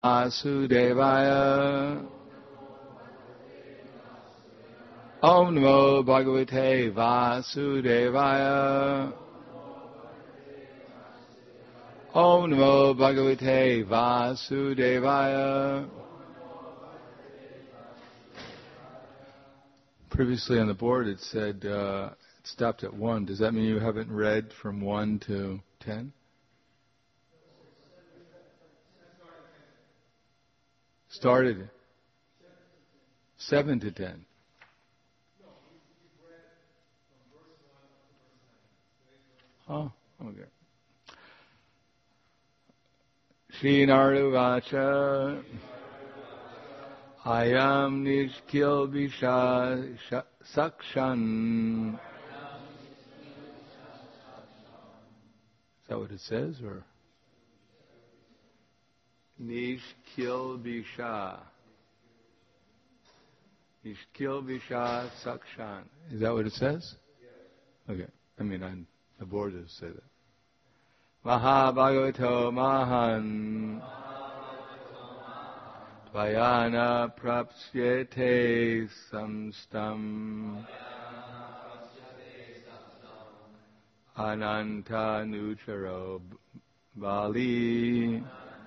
Vasudevaya. Om Namo Bhagavate Vasudevaya. Om Namo Bhagavate Vasudevaya. Previously on the board it said it stopped at 1. Does that mean you haven't read from 1 to 10? Started 7 to 10. Oh, okay. Shri Naruvacha Ayam Nishkil Visha Sakshan. Is that what it says, or? Nishkil Visha. Nishkil Visha Sakshan. Is that what it says? Okay. I mean, on the board does say that. Mahabhagavato Mahan Tvayana Prapsyate Samstam Ananta Nucharo Bali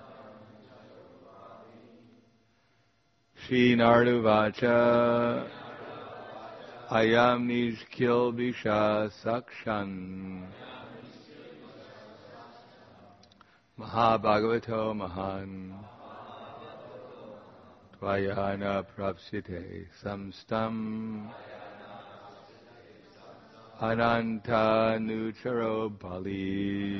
Shri Narduvacha Ayam Nishkil Visha Sakshan Mahabhagavato Mahan Tvayana Prapsite Samstam Ananta Nucharo Bali.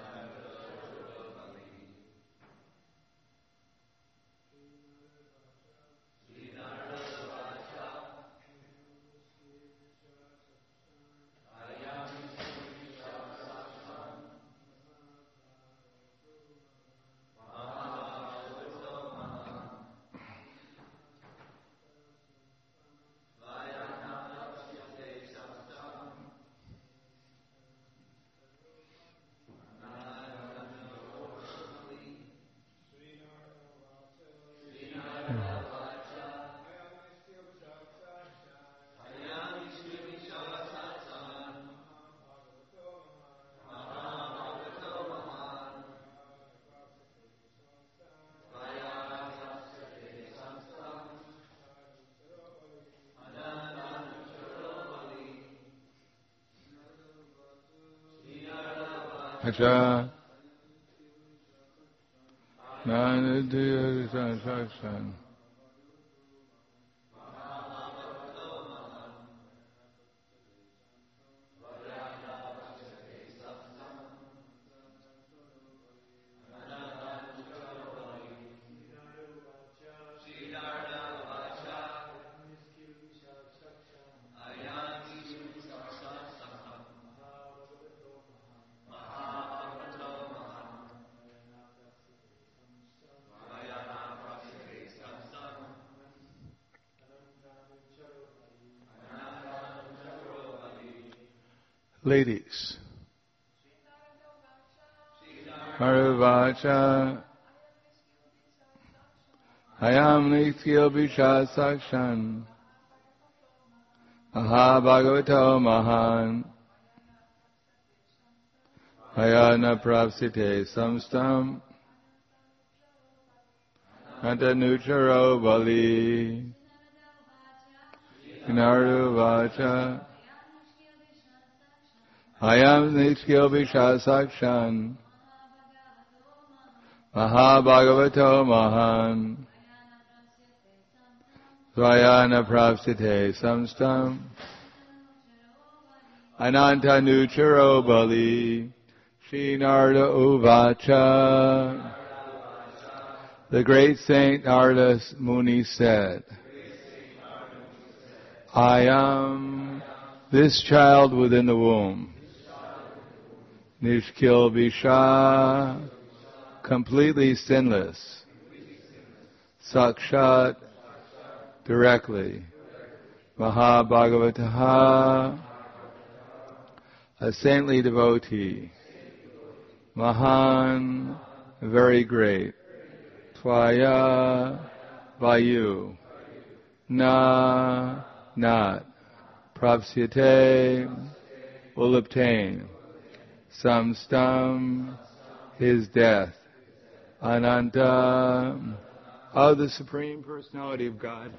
Acha Nanadya Sakshan Ladies, Maruvacha Ayam Nishkil Visha Sakshan Mahabhagavato Mahan Ayana Prapsite Samstam Antanucharo Bali Naruvacha Ayam Nishkil Visha Sakshan Mahabhagavato Mahan Svayana Prapsite Samstam Ananta Nucharo Bali Shri Narada Uvacha. The great Saint Narada Muni said, I am this child within the womb. Nishkil Visha, completely sinless. Sakshat, directly. Mahabhagavataha, a saintly devotee. Mahan, very great. Tvaya Vayu Na Not Prapsyate will obtain Samstam his death Ananta of the Supreme Personality of God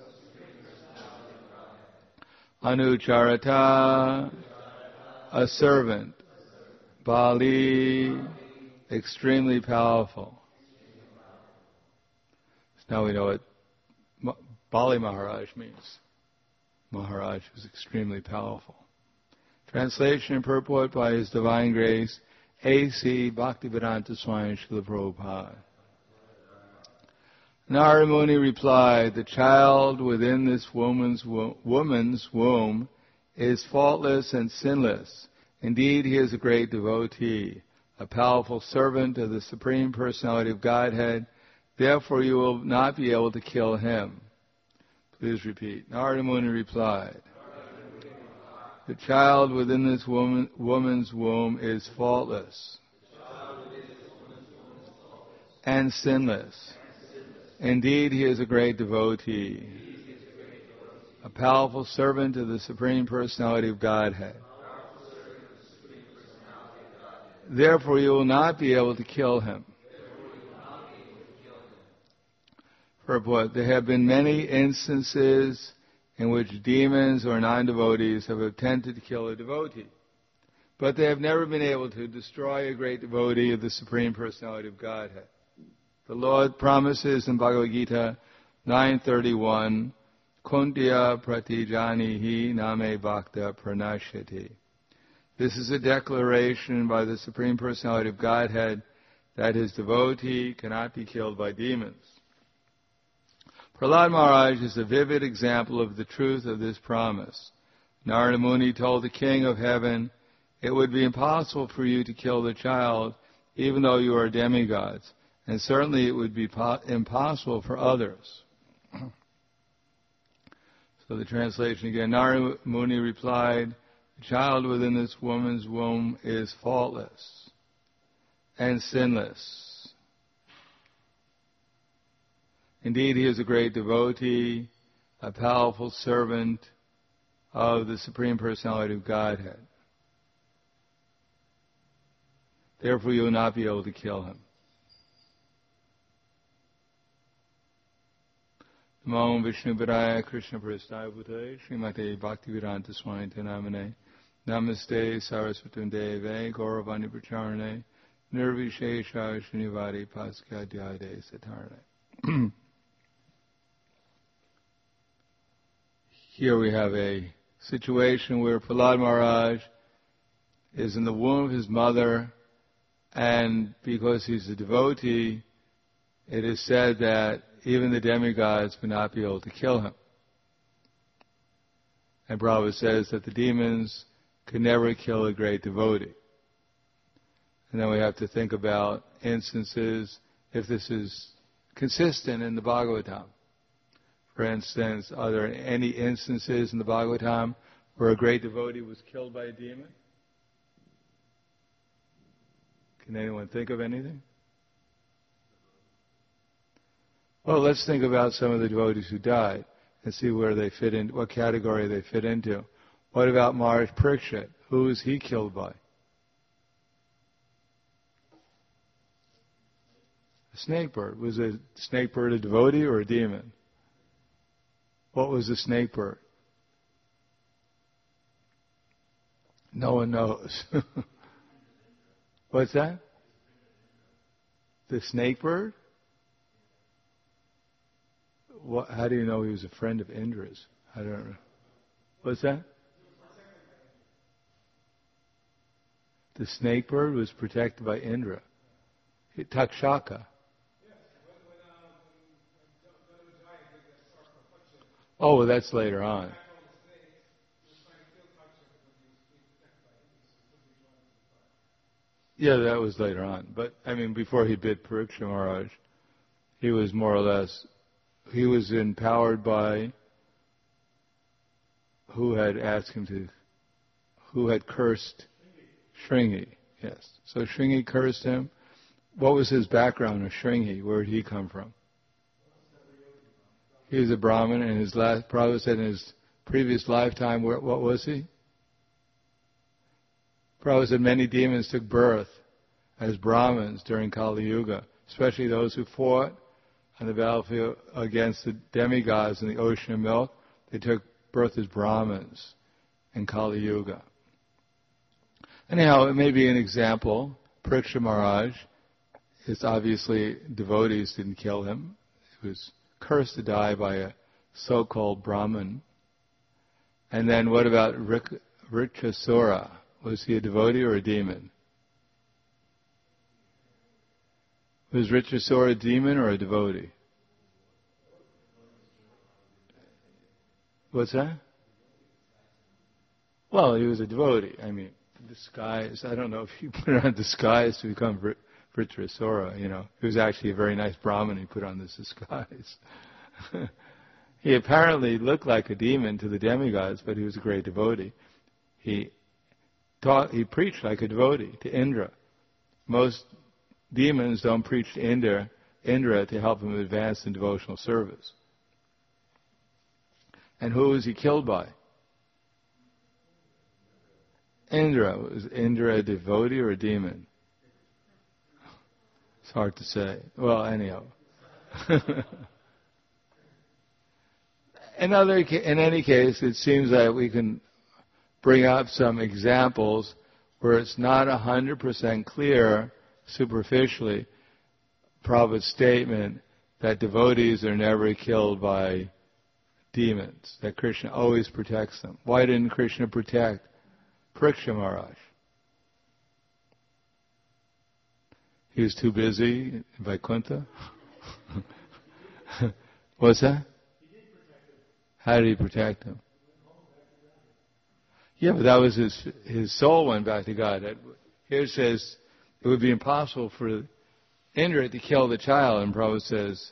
Anucharata a servant Bali extremely powerful. So now we know what Bali Maharaj means. Maharaj was extremely powerful. Translation and purport by His Divine Grace, A.C. Bhaktivedanta Swami Srila Prabhupada. Narada Muni replied, the child within this woman's womb is faultless and sinless. Indeed, he is a great devotee, a powerful servant of the Supreme Personality of Godhead. Therefore, you will not be able to kill him. Please repeat. Narada Muni replied, the child within this woman's womb is faultless and sinless. Indeed, he is a great devotee, a powerful servant of the Supreme Personality of Godhead. Therefore, you will not be able to kill him. Purport. There have been many instances in which demons or non-devotees have attempted to kill a devotee, but they have never been able to destroy a great devotee of the Supreme Personality of Godhead. The Lord promises in Bhagavad Gita 9:31, Kuntya pratijanihi name bhakta pranashyati. This is a declaration by the Supreme Personality of Godhead that his devotee cannot be killed by demons. Prahlad Maharaj is a vivid example of the truth of this promise. Narada Muni told the King of Heaven, it would be impossible for you to kill the child even though you are demigods, and certainly it would be impossible for others. So the translation again, Narada Muni replied, the child within this woman's womb is faultless and sinless. Indeed, he is a great devotee, a powerful servant of the Supreme Personality of Godhead. Therefore, you will not be able to kill him. Namo Vishnu Padaya Krishna Prasthaya Bhutale Srimate Bhaktivedanta Swami Namane Namaste Saraswati Deve Gauravani Pracharane Nirvishesha Srinivadi Paskadhyade Satarane. Here we have a situation where Prahlad Maharaj is in the womb of his mother, and because he's a devotee, it is said that even the demigods would not be able to kill him. And Prabhupada says that the demons could never kill a great devotee. And then we have to think about instances, if this is consistent in the Bhagavatam. For instance, are there any instances in the Bhagavatam where a great devotee was killed by a demon? Can anyone think of anything? Well, let's think about some of the devotees who died and see where they fit in, what category they fit into. What about Maharaj Parikshit? Who was he killed by? A snake bird. Was a snake bird a devotee or a demon? What was the snake bird? No one knows. What's that? The snake bird? How do you know he was a friend of Indra's? I don't know. What's that? The snake bird was protected by Indra. Takshaka. Oh, well, that's later on. Yeah, that was later on. But, I mean, before he bit Parikshit Maharaj, he was more or less, he was empowered by who had asked him to, who had cursed Shringi. Yes. So Shringi cursed him. what was his background of Shringi? Where did he come from? He was a Brahmin, and Prabhupada said in his previous lifetime, what was he? Prabhupada said many demons took birth as Brahmins during Kali Yuga, especially those who fought on the battlefield against the demigods in the ocean of milk. They took birth as Brahmins in Kali Yuga. Anyhow, it may be an example. Pariksha Maharaj, it's obviously devotees didn't kill him. He was cursed to die by a so-called Brahmin. And then what about Vritrasura? Was he a devotee or a demon? Was Vritrasura a demon or a devotee? What's that? Well, he was a devotee. I mean, disguise. I don't know if he put on disguise to become Vritrasura. He was actually a very nice Brahmin. He put on this disguise. He apparently looked like a demon to the demigods, but he was a great devotee. He preached like a devotee to Indra. Most demons don't preach to Indra to help him advance in devotional service. And who was he killed by? Indra. Was Indra a devotee or a demon? It's hard to say. Well, anyhow. In any case, it seems that we can bring up some examples where it's not 100% clear, superficially, Prabhupada's statement that devotees are never killed by demons, that Krishna always protects them. Why didn't Krishna protect Pariksha Maharaj? He was too busy in Vaikuntha? What's that? How did he protect him? Yeah, but that was his soul went back to God. Here it says it would be impossible for Indra to kill the child, and Prabhupada says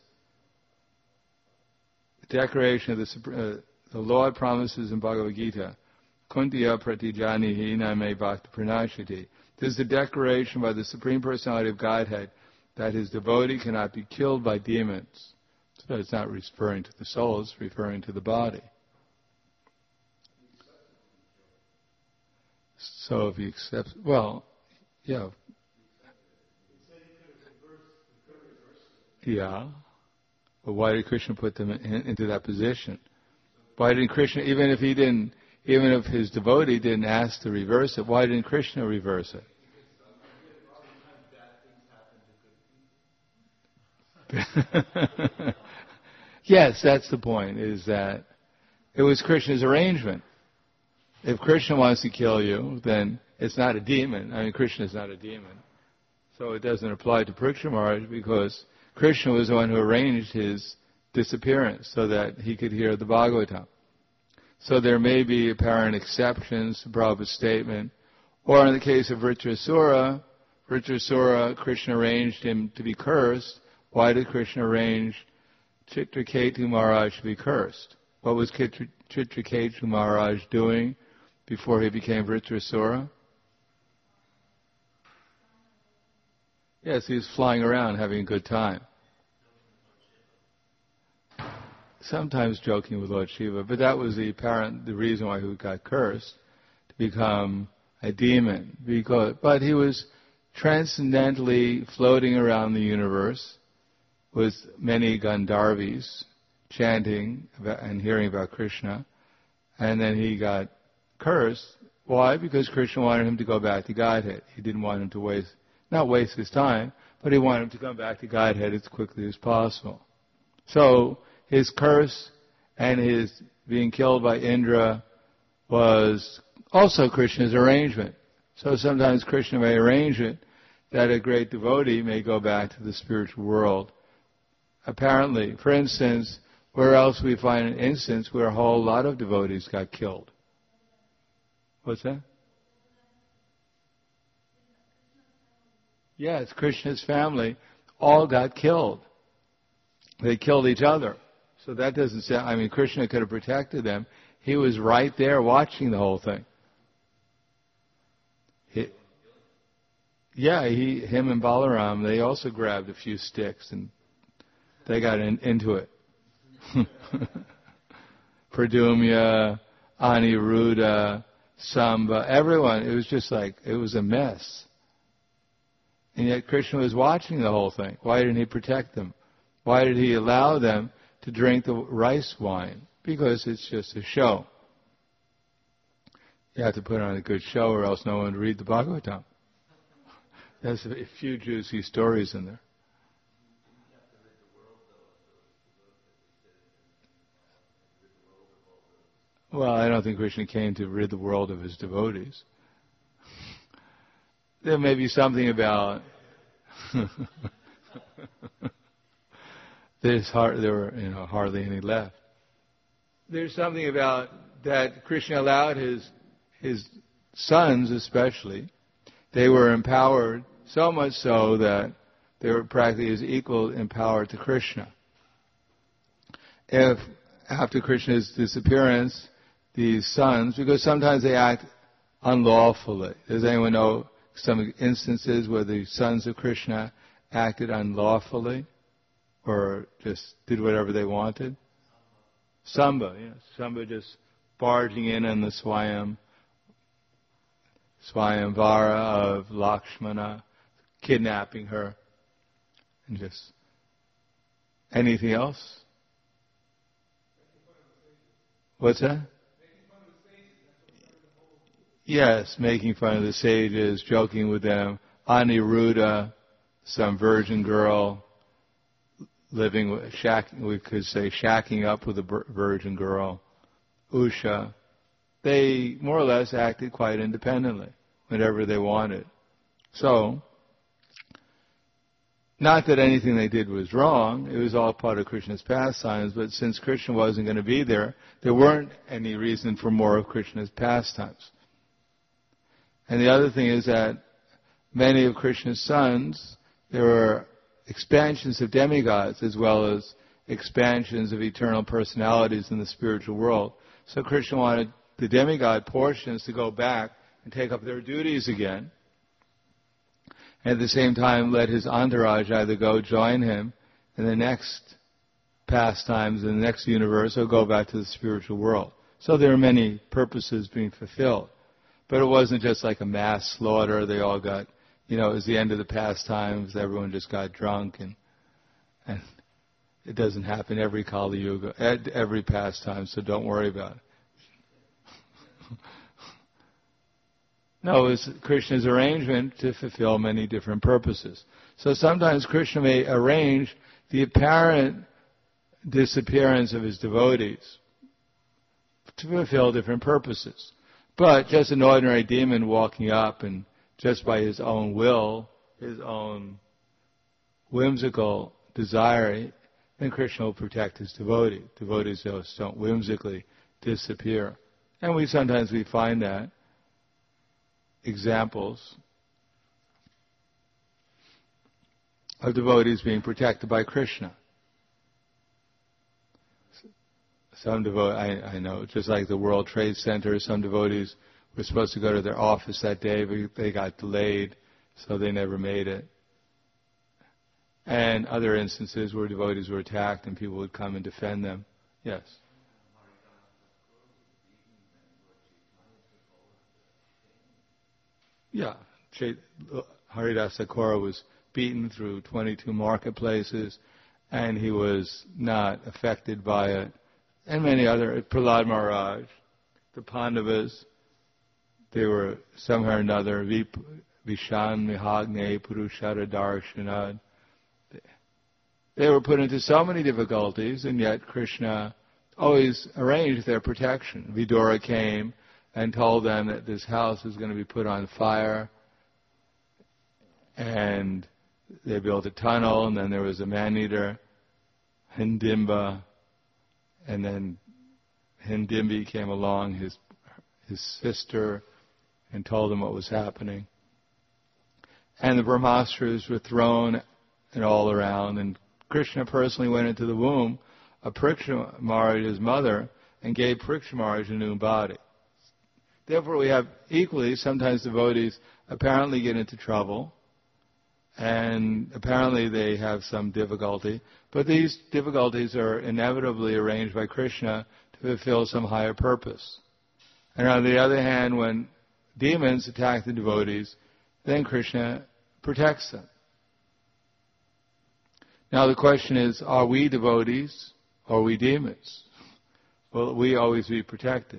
the declaration of the Lord promises in Bhagavad Gita, Kuntiya pratijanihi name bhakti pranashati. This is the declaration by the Supreme Personality of Godhead that his devotee cannot be killed by demons. So it's not referring to the soul, it's referring to the body. So if he accepts, yeah. Yeah. But why did Krishna put them into that position? Why didn't Krishna, even if his devotee didn't ask to reverse it, why didn't Krishna reverse it? Yes, that's the point, is that it was Krishna's arrangement. If Krishna wants to kill you, then it's not a demon. I mean, Krishna is not a demon. So it doesn't apply to Pariksha Maharaj because Krishna was the one who arranged his disappearance so that he could hear the Bhagavatam. So there may be apparent exceptions to Prabhupada's statement. Or in the case of Vritrasura, Krishna arranged him to be cursed. Why did Krishna arrange Chitraketu Maharaj to be cursed? What was Chitraketu Maharaj doing before he became Vritrasura? Yes, he was flying around having a good time. Sometimes joking with Lord Shiva, but that was the reason why he got cursed, to become a demon. But he was transcendentally floating around the universe with many Gandharvis chanting and hearing about Krishna, and then he got cursed. Why? Because Krishna wanted him to go back to Godhead. He didn't want him to not waste his time, but he wanted him to come back to Godhead as quickly as possible. So his curse and his being killed by Indra was also Krishna's arrangement. So sometimes Krishna may arrange it that a great devotee may go back to the spiritual world. Apparently, for instance, where else we find an instance where a whole lot of devotees got killed? What's that? Yes, Krishna's family all got killed. They killed each other. So that doesn't sound, Krishna could have protected them. He was right there watching the whole thing. Yeah, him and Balaram, they also grabbed a few sticks and they got into it. Pradumya, Aniruddha, Samba, everyone, it was just like, it was a mess. And yet Krishna was watching the whole thing. Why didn't he protect them? Why did he allow them to drink the rice wine? Because it's just a show. You have to put on a good show or else no one would read the Bhagavatam. There's a few juicy stories in there. Well, I don't think Krishna came to rid the world of his devotees. There may be something about there were hardly any left. There's something about that Krishna allowed his sons especially. They were empowered so much so that they were practically as equal in power to Krishna. If after Krishna's disappearance, these sons, because sometimes they act unlawfully. Does anyone know some instances where the sons of Krishna acted unlawfully or just did whatever they wanted? Samba, yes. Samba just barging in on the Swayamvara of Lakshmana, kidnapping her, and just anything else? What's that? Yes, making fun of the sages, joking with them. Aniruddha, some virgin girl, living with, we could say shacking up with a virgin girl. Usha, they more or less acted quite independently, whenever they wanted. So, not that anything they did was wrong, it was all part of Krishna's pastimes, but since Krishna wasn't going to be there weren't any reason for more of Krishna's pastimes. And the other thing is that many of Krishna's sons, there were expansions of demigods as well as expansions of eternal personalities in the spiritual world. So Krishna wanted the demigod portions to go back and take up their duties again. And at the same time, let his entourage either go join him in the next pastimes, in the next universe, or go back to the spiritual world. So there are many purposes being fulfilled. But it wasn't just like a mass slaughter. They all got, it was the end of the pastimes. Everyone just got drunk, and it doesn't happen every Kali Yuga, at every pastime. So don't worry about it. No, it's Krishna's arrangement to fulfill many different purposes. So sometimes Krishna may arrange the apparent disappearance of his devotees to fulfill different purposes. But just an ordinary demon walking up and just by his own will, his own whimsical desire, then Krishna will protect his devotee. Devotees just don't whimsically disappear. And sometimes we find that examples of devotees being protected by Krishna. Some devotees, I know, just like the World Trade Center, some devotees were supposed to go to their office that day, but they got delayed, so they never made it. And other instances where devotees were attacked and people would come and defend them. Yes. Yeah. Haridas Thakur was beaten through 22 marketplaces, and he was not affected by it. And many other, Prahlad Maharaj, the Pandavas, they were somehow or another, Vishan Mihagne Purushara Darshanad. They were put into so many difficulties, and yet Krishna always arranged their protection. Vidura came and told them that this house was going to be put on fire, and they built a tunnel, and then there was a man-eater, Hindimba, and then Hindimbi came along, his sister, and told them what was happening. And the Brahmastras were thrown and all around, and Krishna personally went into the womb of Pariksha Maharaj, his mother, and gave Pariksha Maharaj a new body. Therefore we have equally, sometimes devotees apparently get into trouble, and apparently they have some difficulty, but these difficulties are inevitably arranged by Krishna to fulfill some higher purpose. And on the other hand, when demons attack the devotees, then Krishna protects them. Now the question is, are we devotees or are we demons? Will we always be protected?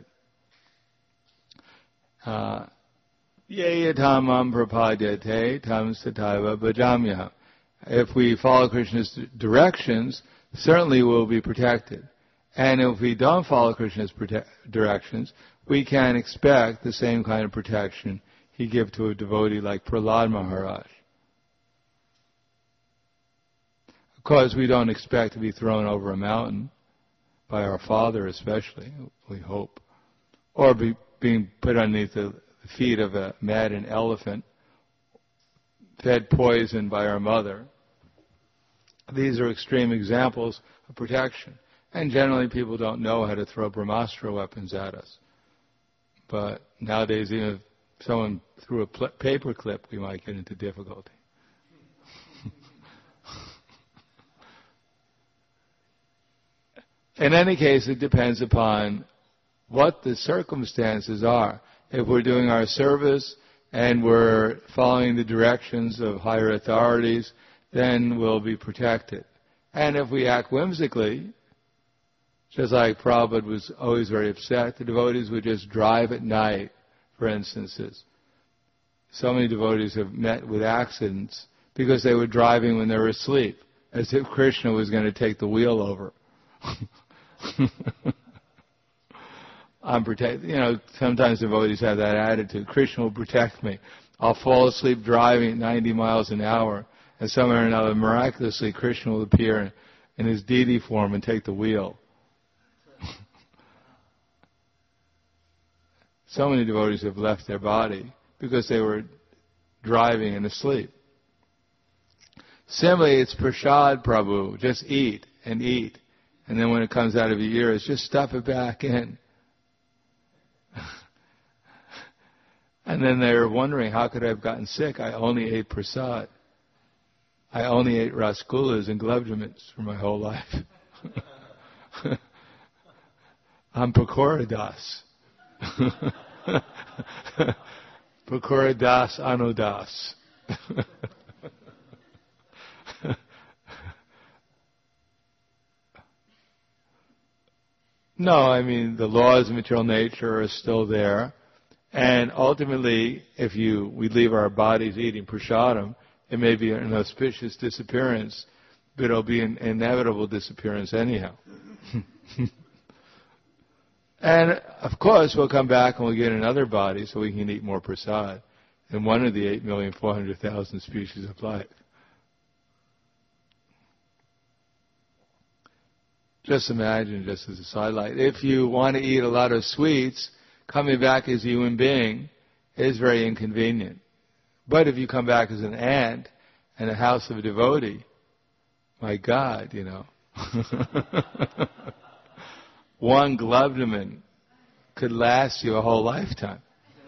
Ye tamam prapadyate tam sataiva bhajamyaham. If we follow Krishna's directions, certainly we'll be protected. And if we don't follow Krishna's directions, we can expect the same kind of protection he gave to a devotee like Prahlad Maharaj. Of course, we don't expect to be thrown over a mountain, by our father especially, we hope, or being put underneath the feet of a maddened elephant, fed poison by our mother. These are extreme examples of protection. And generally people don't know how to throw Brahmastra weapons at us. But nowadays, even if someone threw a paper clip, we might get into difficulty. In any case, it depends upon what the circumstances are. If we're doing our service and we're following the directions of higher authorities, then we'll be protected. And if we act whimsically, just like Prabhupada was always very upset, the devotees would just drive at night, for instances. So many devotees have met with accidents because they were driving when they were asleep, as if Krishna was going to take the wheel over. I'm protected. Sometimes devotees have that attitude. Krishna will protect me. I'll fall asleep driving at 90 miles an hour, and somewhere or another, miraculously, Krishna will appear in his deity form and take the wheel. So many devotees have left their body because they were driving and asleep. Similarly, it's prasad, Prabhu. Just eat and eat. And then when it comes out of your ears, just stuff it back in. And then they're wondering, how could I have gotten sick? I only ate prasad. I only ate rasgullas and gulabjamuns for my whole life. I'm Pakora-das. Pakora-das Anudas. No, the laws of material nature are still there. And ultimately, if we leave our bodies eating prasadam, it may be an auspicious disappearance, but it'll be an inevitable disappearance anyhow. And, of course, we'll come back and we'll get another body so we can eat more prasad in one of the 8,400,000 species of life. Just imagine, just as a sidelight, if you want to eat a lot of sweets, coming back as a human being is very inconvenient. But if you come back as an ant in a house of a devotee, my God, one gulabjamun could last you a whole lifetime.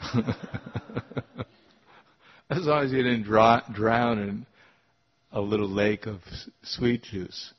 As long as you didn't drown in a little lake of sweet juice.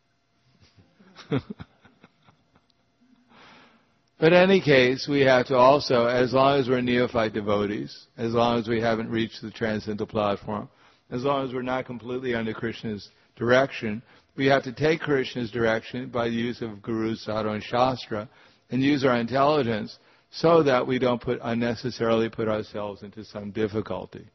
But in any case, we have to also, as long as we're neophyte devotees, as long as we haven't reached the transcendental platform, as long as we're not completely under Krishna's direction, we have to take Krishna's direction by the use of Guru, Sadhu, and Shastra, and use our intelligence so that we don't unnecessarily put ourselves into some difficulty.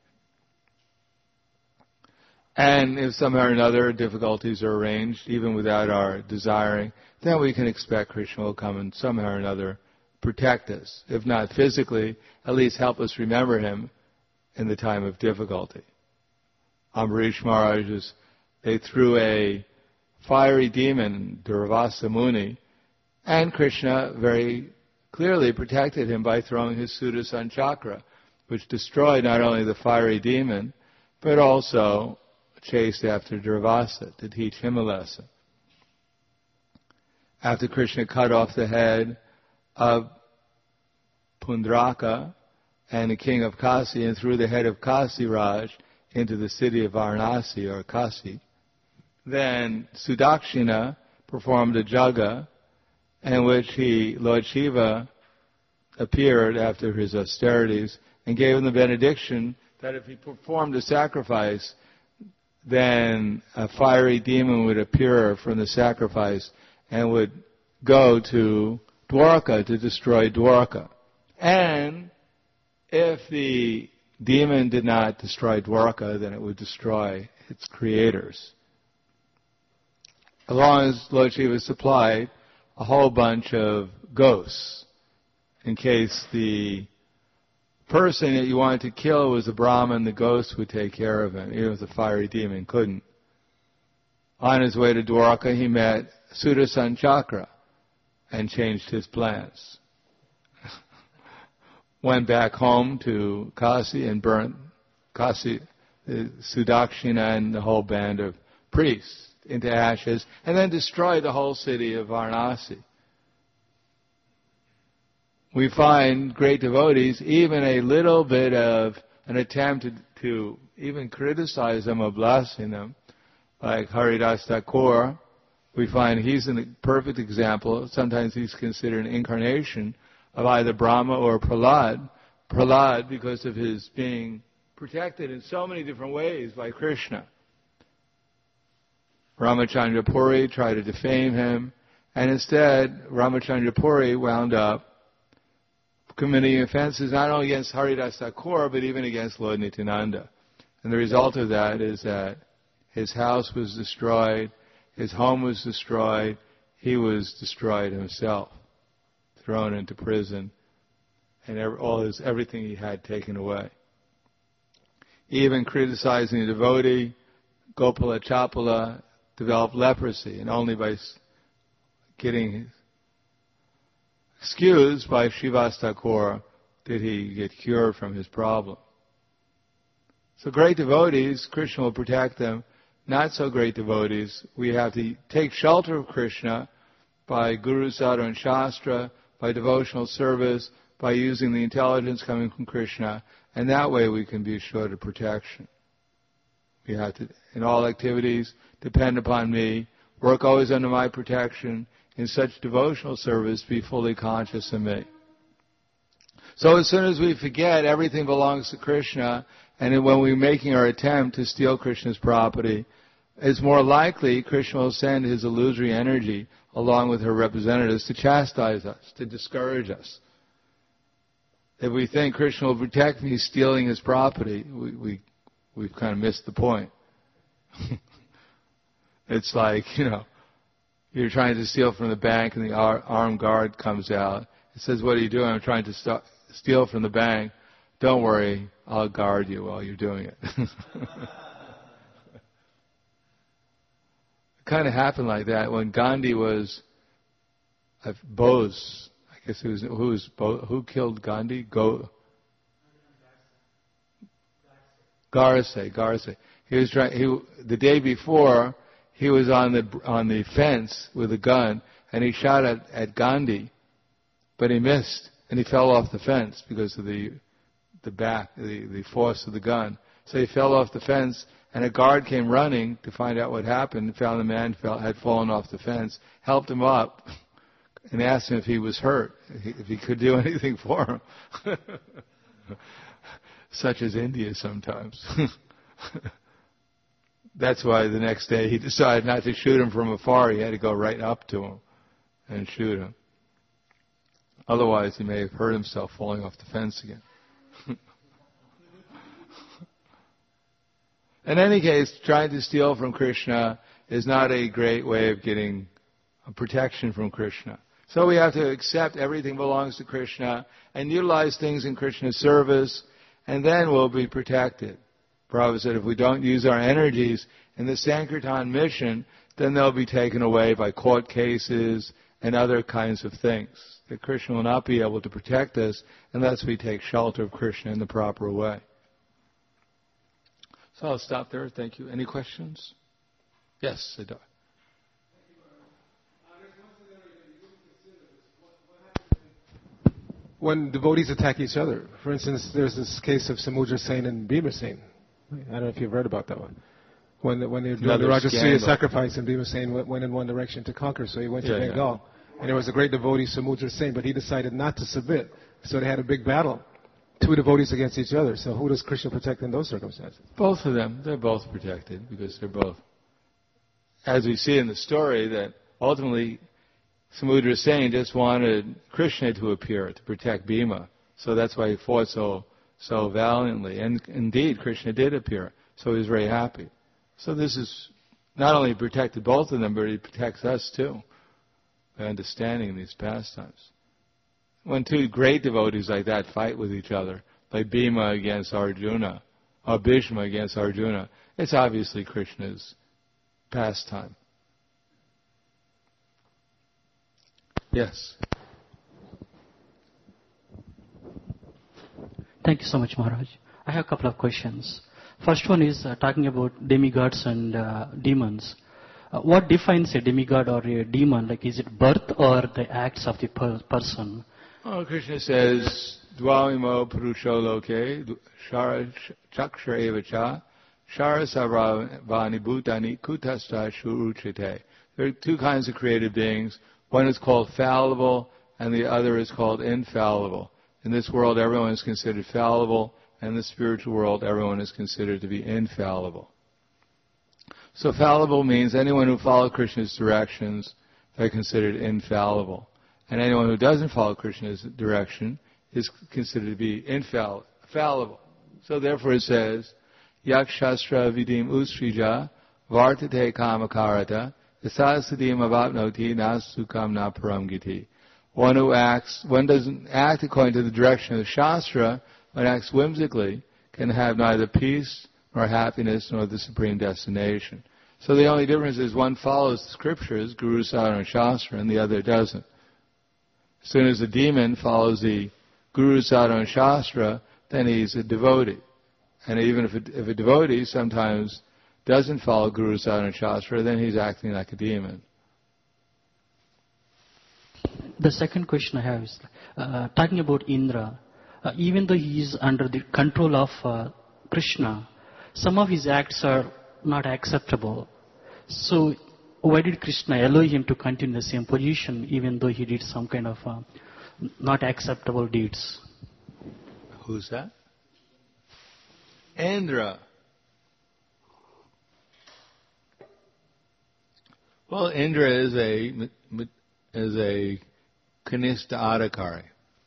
And if somehow or another difficulties are arranged, even without our desiring, then we can expect Krishna will come and somehow or another protect us. If not physically, at least help us remember Him in the time of difficulty. Ambarish Maharaj, they threw a fiery demon, Durvasa Muni, and Krishna very clearly protected him by throwing his Sudarshan Chakra, which destroyed not only the fiery demon, but also chased after Durvasa to teach him a lesson. After Krishna cut off the head of Pundraka and the king of Kasi and threw the head of Kasiraj into the city of Varanasi or Kasi. Then Sudakshina performed a jaga in which Lord Shiva appeared after his austerities and gave him the benediction that if he performed a sacrifice, then a fiery demon would appear from the sacrifice and would go to Dwarka to destroy Dwarka. And if the demon did not destroy Dwarka, then it would destroy its creators. As long as Lord Shiva supplied a whole bunch of ghosts, in case the person that you wanted to kill was a Brahmin, the ghost would take care of him, even if the fiery demon couldn't. On his way to Dwarka, he met Sudarshan Chakra and changed his plans. Went back home to Kasi and burnt Kasi, Sudakshina and the whole band of priests into ashes, and then destroyed the whole city of Varanasi. We find great devotees, even a little bit of an attempt to even criticize them or blaspheme them, like Haridas Thakur. We find he's a perfect example. Sometimes he's considered an incarnation of either Brahma or Prahlad. Prahlad because of his being protected in so many different ways by Krishna. Ramachandra Puri tried to defame him, and instead Ramachandra Puri wound up committing offenses not only against Haridas Thakur, but even against Lord Nityananda. And the result of that is that his house was destroyed, his home was destroyed, he was destroyed himself, thrown into prison, and everything he had taken away. Even criticizing a devotee, Gopala Chapala developed leprosy, and only by getting excused by Srivas Thakur did he get cured from his problem. So great devotees, Krishna will protect them. Not so great devotees, we have to take shelter of Krishna by Guru, Sadhu, and Shastra, by devotional service, by using the intelligence coming from Krishna, and that way we can be assured of protection. We have to, in all activities, depend upon me, work always under my protection, in such devotional service, be fully conscious of me. So as soon as we forget everything belongs to Krishna, and when we're making our attempt to steal Krishna's property, it's more likely Krishna will send his illusory energy along with her representatives to chastise us, to discourage us. If we think Krishna will protect me stealing his property, we've kind of missed the point. It's like, you're trying to steal from the bank and the armed guard comes out. It says, what are you doing? I'm trying to steal from the bank. Don't worry, I'll guard you while you're doing it. It kind of happened like that when Gandhi was at Bose. I guess who killed Gandhi? Garse. The day before, he was on the fence with a gun, and he shot at Gandhi, but he missed, and he fell off the fence because of the force of the gun. So he fell off the fence, and a guard came running to find out what happened, found the man had fallen off the fence, helped him up, and asked him if he was hurt, if he could do anything for him. Such as India sometimes. That's why the next day he decided not to shoot him from afar. He had to go right up to him and shoot him. Otherwise, he may have hurt himself falling off the fence again. In any case, trying to steal from Krishna is not a great way of getting protection from Krishna. So we have to accept everything belongs to Krishna and utilize things in Krishna's service, and then we'll be protected. Prabhupada said if we don't use our energies in the Sankirtan mission, then they'll be taken away by court cases and other kinds of things. That Krishna will not be able to protect us unless we take shelter of Krishna in the proper way. So I'll stop there. Thank you. Any questions? Yes, Siddharth. When devotees attack each other. For instance, there's this case of Samudra Sen and Bhima Sen. I don't know if you've read about that one. When they were doing Another the Rajasuya scandal. sacrifice, and Bhima Sen went in one direction to conquer, so he went to Yeah, Bengal. And there was a great devotee, Samudra Sen, but he decided not to submit. So they had a big battle. Two devotees against each other. So who does Krishna protect in those circumstances? Both of them, they're both protected because they're both. As we see in the story, that ultimately Samudra Sen just wanted Krishna to appear to protect Bhima. So that's why he fought so valiantly. And indeed, Krishna did appear. So he was very happy. So this is not only protected both of them, but it protects us too by understanding these pastimes. When two great devotees like that fight with each other, like Bhima against Arjuna, or Bhishma against Arjuna, it's obviously Krishna's pastime. Yes. Thank you so much, Maharaj. I have a couple of questions. First one is talking about demigods and demons. What defines a demigod or a demon? Like, is it birth or the acts of the person? Oh, Krishna says, Dvamimo Purusho Loke, Shara Chakshra Evacha, Shara Saravani Bhutani Kutasta Shuruchite. There are two kinds of created beings. One is called fallible, and the other is called infallible. In this world, everyone is considered fallible, and in the spiritual world, everyone is considered to be infallible. So fallible means anyone who follows Krishna's directions, they're considered infallible. And anyone who doesn't follow Krishna's direction is considered to be fallible. So therefore it says, Yakshastra vidim usrija vartate kamakarata yasasadim avapnoti nasukam na paramgiti. One doesn't act according to the direction of the Shastra, but acts whimsically, can have neither peace nor happiness nor the supreme destination. So the only difference is one follows the scriptures, Guru, Sadhana, and Shastra, and the other doesn't. As soon as a demon follows the Guru, Sadhana, and Shastra, then he's a devotee. And even if a devotee sometimes doesn't follow Guru, Sadhana, and Shastra, then he's acting like a demon. The second question I have is talking about Indra. Even though he is under the control of Krishna, some of his acts are not acceptable. So why did Krishna allow him to continue the same position even though he did some kind of not acceptable deeds? Who's that? Indra. Well, Indra is a Kanishta Adhikari.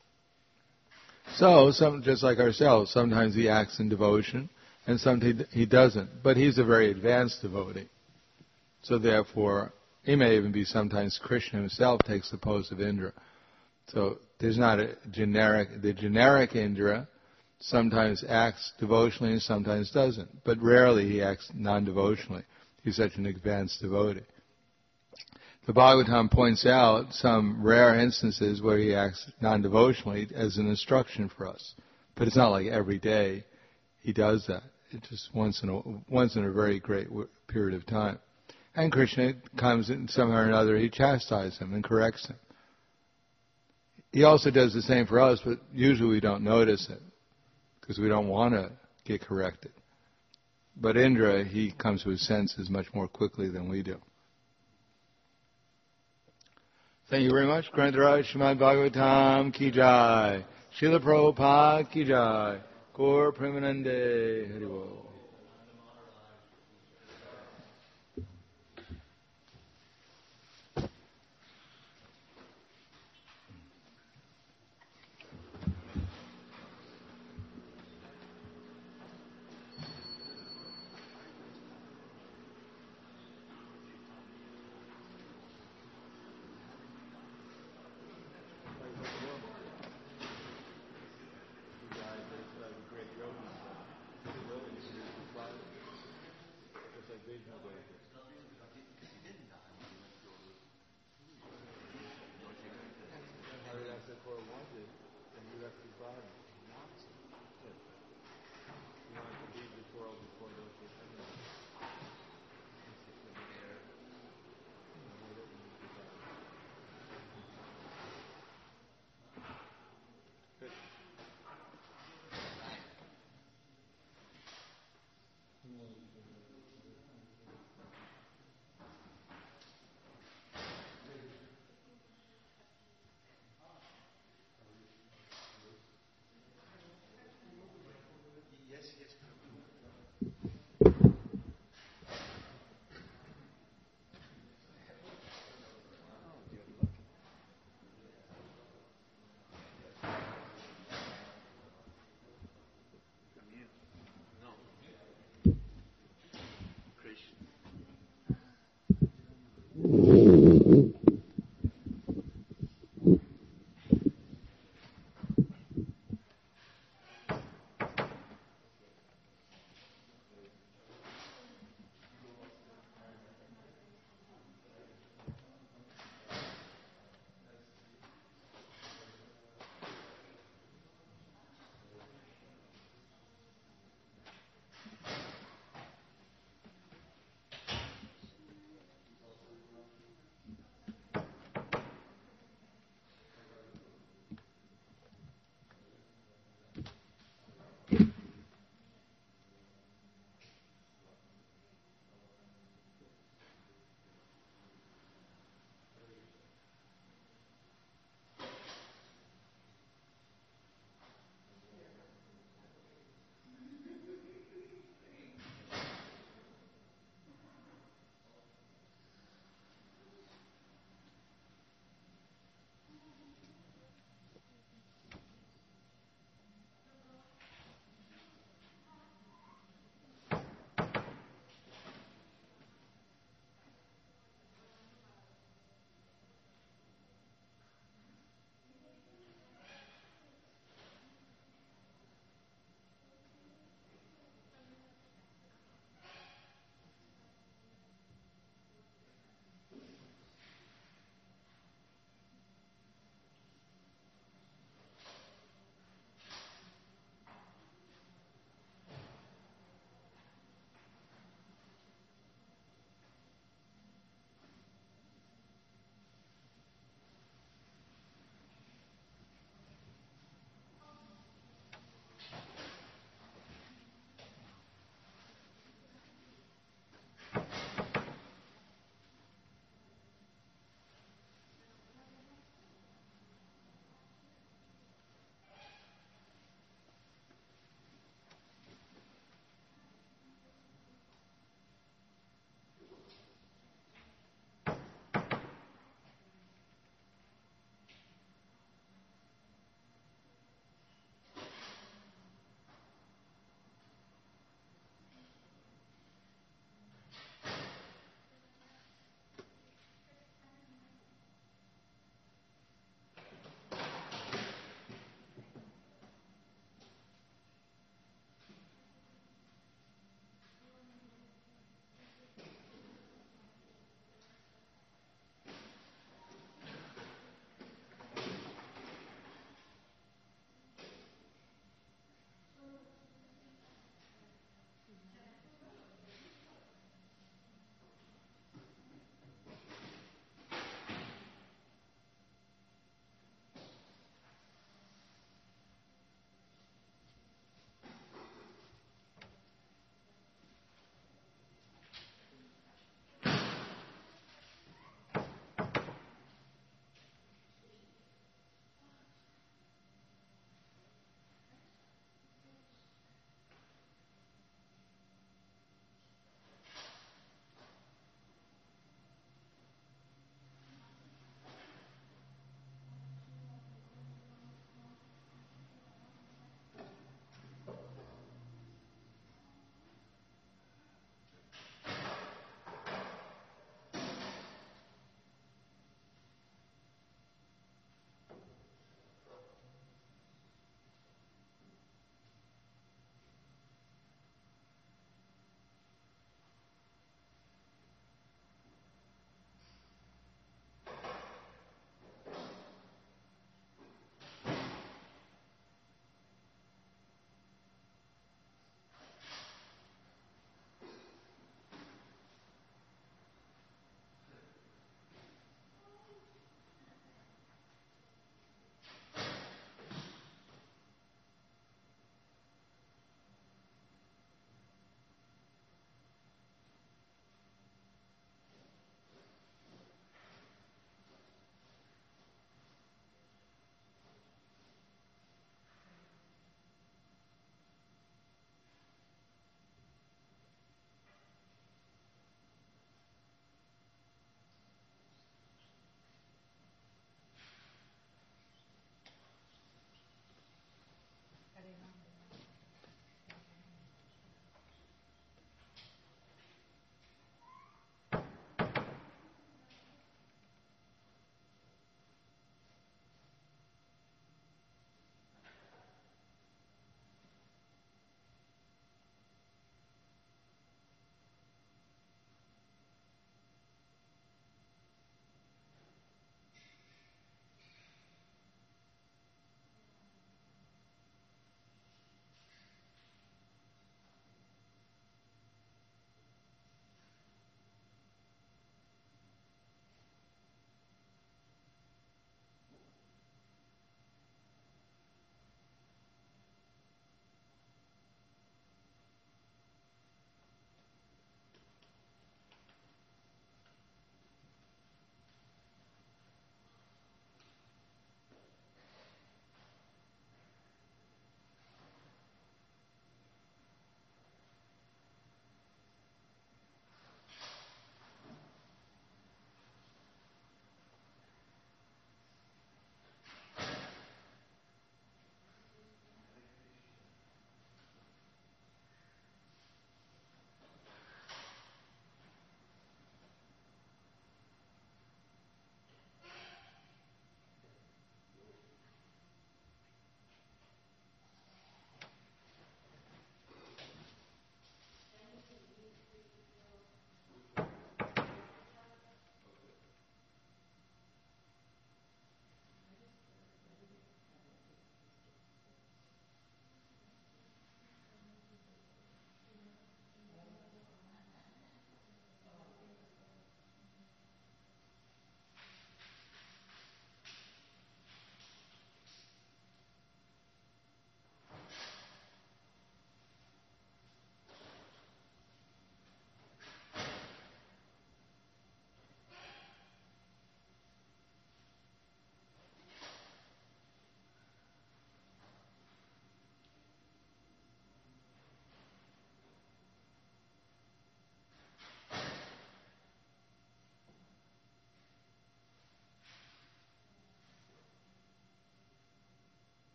So, just like ourselves, sometimes he acts in devotion, and sometimes he doesn't. But he's a very advanced devotee. So therefore, he may even be sometimes Krishna himself takes the pose of Indra. So there's not the generic Indra sometimes acts devotionally and sometimes doesn't. But rarely he acts non-devotionally. He's such an advanced devotee. The Bhagavatam points out some rare instances where he acts non-devotionally as an instruction for us. But it's not like every day he does that. It's just once in a very great period of time. And Krishna comes in somehow or another, he chastises him and corrects him. He also does the same for us, but usually we don't notice it because we don't want to get corrected. But Indra, he comes to his senses much more quickly than we do. Thank you very much. Grantaraj Srimad Bhagavatam Ki Jai. Srila Prabhupada Ki Jai. Gaur Premanande Hari Bol.